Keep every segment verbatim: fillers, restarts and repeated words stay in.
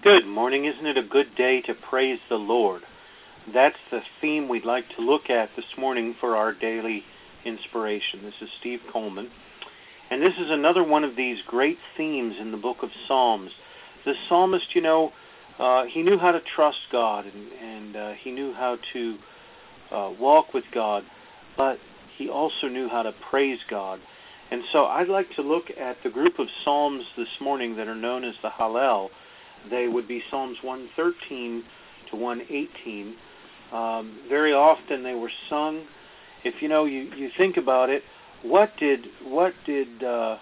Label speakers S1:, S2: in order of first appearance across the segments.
S1: Good morning. Isn't it a good day to praise the Lord? That's the theme we'd like to look at this morning for our daily inspiration. This is Steve Coleman. And this is another one of these great themes in the book of Psalms. The psalmist, you know, uh, he knew how to trust God, and, and uh, he knew how to uh, walk with God, but he also knew how to praise God. And so I'd like to look at the group of psalms this morning that are known as the Hallel. They would be Psalms one thirteen to one eighteen. Um, very often they were sung. If you know, you, you think about it, what did what did uh,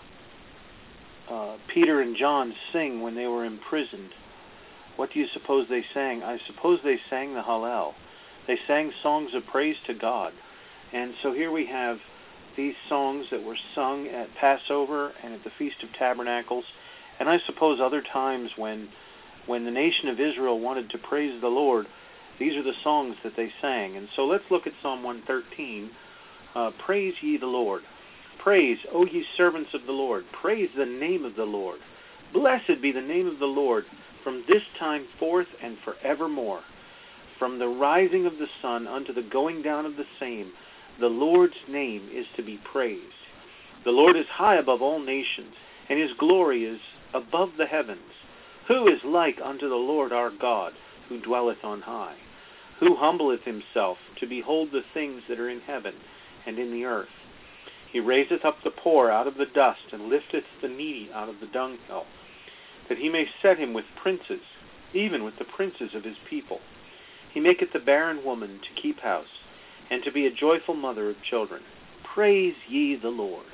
S1: uh, Peter and John sing when they were imprisoned? What do you suppose they sang? I suppose they sang the Hallel. They sang songs of praise to God. And so here we have these songs that were sung at Passover and at the Feast of Tabernacles, and I suppose other times when when the nation of Israel wanted to praise the Lord, these are the songs that they sang. And so let's look at Psalm one thirteen. Uh, praise ye the Lord. Praise, O ye servants of the Lord. Praise the name of the Lord. Blessed be the name of the Lord from this time forth and forevermore. From the rising of the sun unto the going down of the same, the Lord's name is to be praised. The Lord is high above all nations, and his glory is above the heavens. Who is like unto the Lord our God, who dwelleth on high, who humbleth himself to behold the things that are in heaven and in the earth? He raiseth up the poor out of the dust, and lifteth the needy out of the dunghill, that he may set him with princes, even with the princes of his people. He maketh the barren woman to keep house, and to be a joyful mother of children. Praise ye the Lord.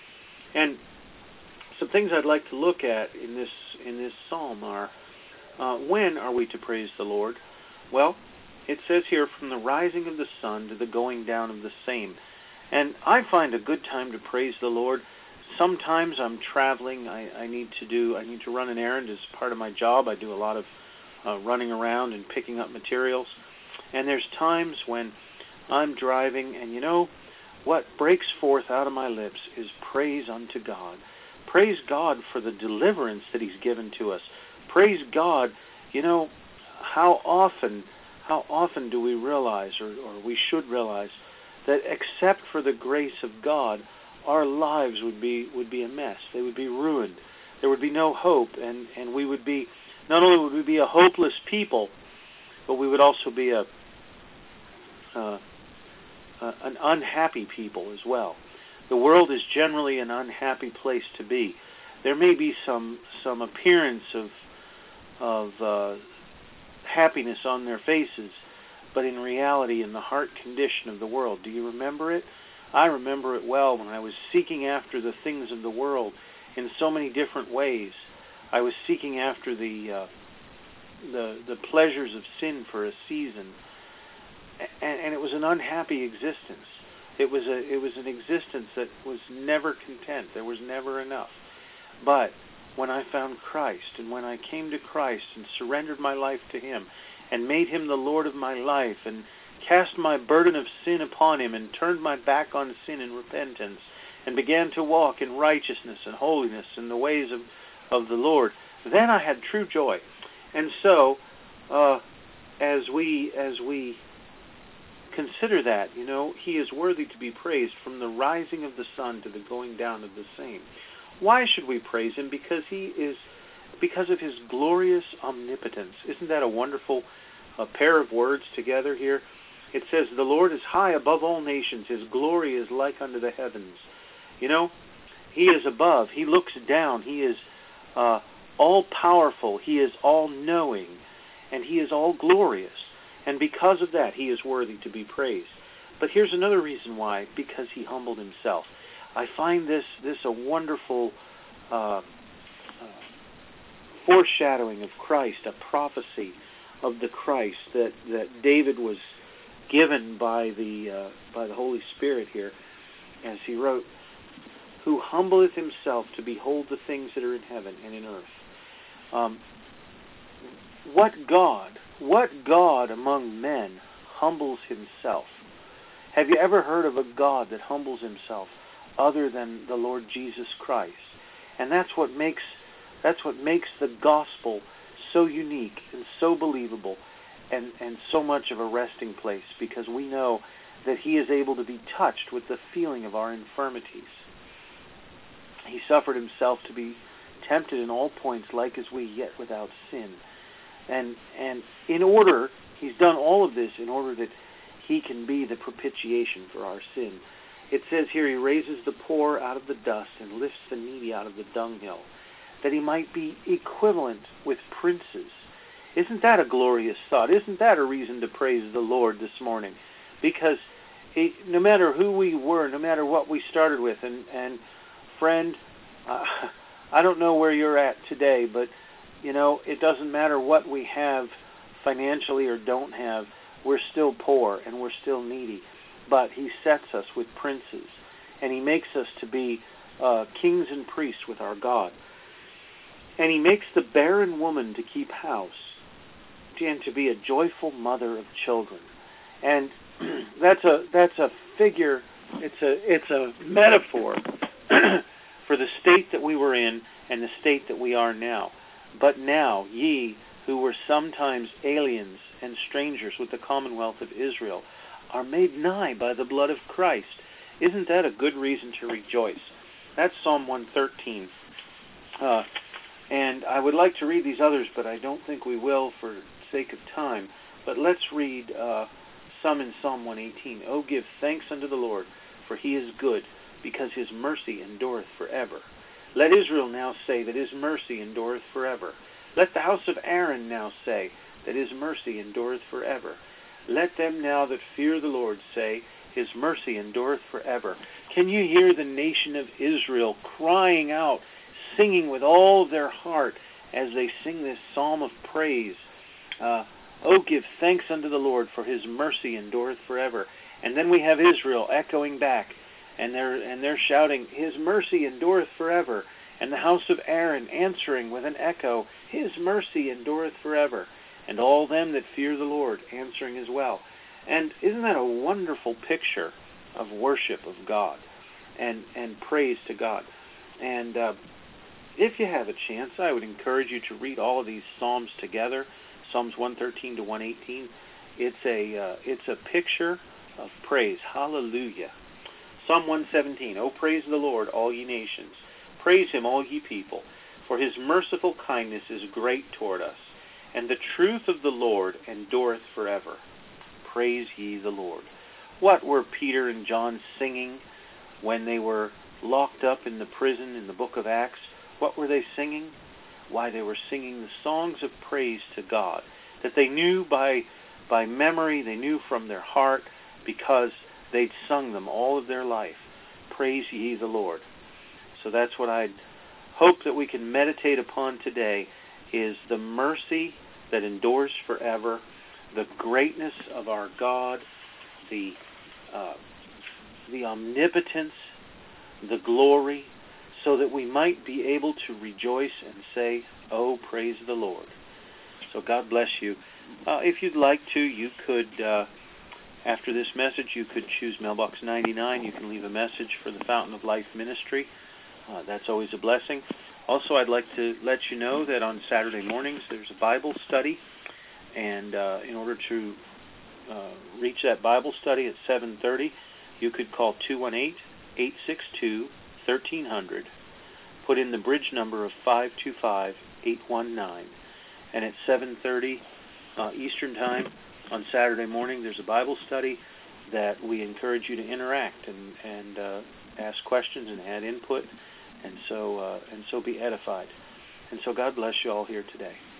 S1: And some things I'd like to look at in this in this psalm are, uh, when are we to praise the Lord? Well, it says here, from the rising of the sun to the going down of the same. And I find a good time to praise the Lord. Sometimes I'm traveling. I, I need to do. I need to run an errand as part of my job. I do a lot of uh, running around and picking up materials. And there's times when I'm driving, and you know, what breaks forth out of my lips is praise unto God. Praise God for the deliverance that he's given to us. Praise God, you know, how often, how often do we realize, or, or we should realize, that except for the grace of God, our lives would be would be a mess. They would be ruined. There would be no hope, and, and we would be, not only would we be a hopeless people, but we would also be a uh, uh, an unhappy people as well. The world is generally an unhappy place to be. There may be some some appearance of of uh, happiness on their faces, but in reality, in the heart condition of the world, do you remember it? I remember it well when I was seeking after the things of the world in so many different ways. I was seeking after the uh, the the pleasures of sin for a season, and, and it was an unhappy existence. It was a it was an existence that was never content. There was never enough. But when I found Christ, and when I came to Christ and surrendered my life to him and made him the Lord of my life and cast my burden of sin upon him and turned my back on sin in repentance and began to walk in righteousness and holiness in the ways of, of the Lord, then I had true joy. And so uh, as we as we consider that, you know, he is worthy to be praised from the rising of the sun to the going down of the same. Why should we praise him? Because he is, because of his glorious omnipotence. Isn't that a wonderful uh, pair of words together here? It says, the Lord is high above all nations. His glory is like unto the heavens. You know, he is above. He looks down. He is uh, all-powerful. He is all-knowing. And he is all-glorious. And because of that, he is worthy to be praised. But here's another reason why, because he humbled himself. I find this this a wonderful uh, uh, foreshadowing of Christ, a prophecy of the Christ that, that David was given by the uh, by the Holy Spirit here, as he wrote, who humbleth himself to behold the things that are in heaven and in earth. Um, what God, what God among men humbles himself? Have you ever heard of a God that humbles himself other than the Lord Jesus Christ? And that's what makes that's what makes the gospel so unique and so believable and, and so much of a resting place, because we know that he is able to be touched with the feeling of our infirmities. He suffered himself to be tempted in all points like as we, yet without sin. And and in order, he's done all of this in order that he can be the propitiation for our sin. It says here, he raises the poor out of the dust and lifts the needy out of the dunghill, that he might be equivalent with princes. Isn't that a glorious thought? Isn't that a reason to praise the Lord this morning? Because he, no matter who we were, no matter what we started with, and, and friend, uh, I don't know where you're at today, but, you know, it doesn't matter what we have financially or don't have, we're still poor and we're still needy. But he sets us with princes, and he makes us to be uh, kings and priests with our God. And he makes the barren woman to keep house, and to be a joyful mother of children. And that's a that's a figure, it's a it's a metaphor for the state that we were in and the state that we are now. But now, ye who were sometimes aliens and strangers with the commonwealth of Israel are made nigh by the blood of Christ. Isn't that a good reason to rejoice? That's Psalm one thirteen. Uh, and I would like to read these others, but I don't think we will for sake of time. But let's read uh, some in Psalm one eighteen. Oh, give thanks unto the Lord, for he is good, because his mercy endureth forever. Let Israel now say that his mercy endureth forever. Let the house of Aaron now say that his mercy endureth forever. Let them now that fear the Lord say, his mercy endureth forever. Can you hear the nation of Israel crying out, singing with all their heart as they sing this psalm of praise? Uh, oh, give thanks unto the Lord, for his mercy endureth forever. And then we have Israel echoing back, and they're and they're shouting, his mercy endureth forever. And the house of Aaron answering with an echo, his mercy endureth forever. And all them that fear the Lord answering as well. And isn't that a wonderful picture of worship of God and, and praise to God? And uh, if you have a chance, I would encourage you to read all of these psalms together, Psalms one thirteen to one eighteen. It's a uh, it's a picture of praise. Hallelujah. Psalm one seventeen. Oh, praise the Lord, all ye nations. Praise him, all ye people, for his merciful kindness is great toward us, and the truth of the Lord endureth forever. Praise ye the Lord. What were Peter and John singing when they were locked up in the prison in the book of Acts? What were they singing? Why, they were singing the songs of praise to God that they knew by by memory, they knew from their heart, because they'd sung them all of their life. Praise ye the Lord. So that's what I'd hope that we can meditate upon today, is the mercy that endures forever, the greatness of our God, the uh, the omnipotence, the glory, so that we might be able to rejoice and say, oh, praise the Lord. So God bless you. Uh, if you'd like to, you could, uh, after this message, you could choose Mailbox ninety-nine. You can leave a message for the Fountain of Life Ministry. Uh, that's always a blessing. Also, I'd like to let you know that on Saturday mornings there's a Bible study, and uh, in order to uh, reach that Bible study at seven thirty, you could call two one eight, eight six two, one three zero zero, put in the bridge number of five two five, eight one nine, and at seven thirty uh, Eastern Time on Saturday morning there's a Bible study that we encourage you to interact and, and uh, ask questions and add input, and so uh, and so be edified. And so God bless you all here today.